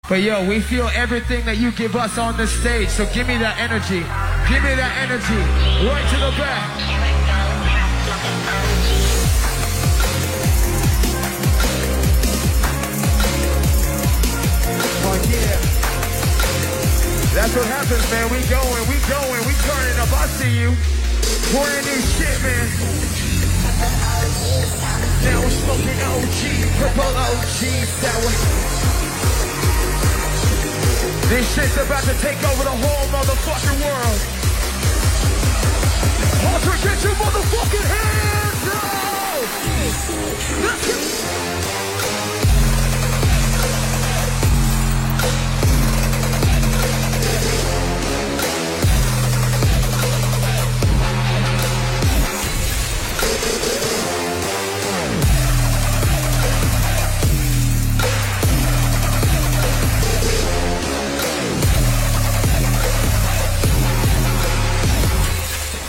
But yo, we feel everything that you give us on this stage, so give me that energy. Give me that energy. Right to the back. Oh yeah. That's what happens, man. We going, we turning up. I see you. Brand new shit, man. Now we're smoking OG, purple OG sour. This shit's about to take over the whole motherfucking world. Ultra, get your motherfucking hands up! Let's go!